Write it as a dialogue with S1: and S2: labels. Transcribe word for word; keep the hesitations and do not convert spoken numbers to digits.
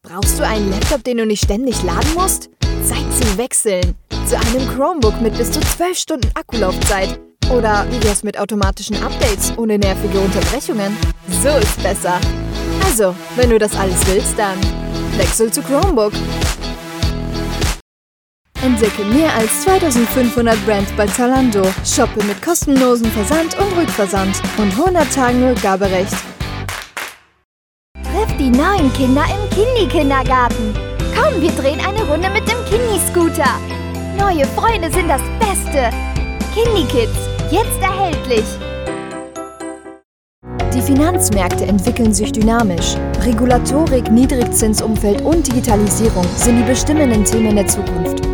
S1: Brauchst du einen Laptop, den du nicht ständig laden musst? Zeit zu wechseln. Zu einem Chromebook mit bis zu zwölf Stunden Akkulaufzeit. Oder wie wär's mit automatischen Updates ohne nervige Unterbrechungen? So ist besser. Also, wenn du das alles willst, dann wechsel zu Chromebook. Entdecke mehr als zweitausendfünfhundert Brands bei Zalando. Shoppe mit kostenlosen Versand und Rückversand und hundert Tagen Rückgaberecht.
S2: Treff die neuen Kinder im Kindi-Kindergarten. Komm, wir drehen eine Runde mit dem Kindi-Scooter. Neue Freunde sind das Beste. Kindi-Kids, jetzt erhältlich.
S1: Die Finanzmärkte entwickeln sich dynamisch. Regulatorik, Niedrigzinsumfeld und Digitalisierung sind die bestimmenden Themen der Zukunft.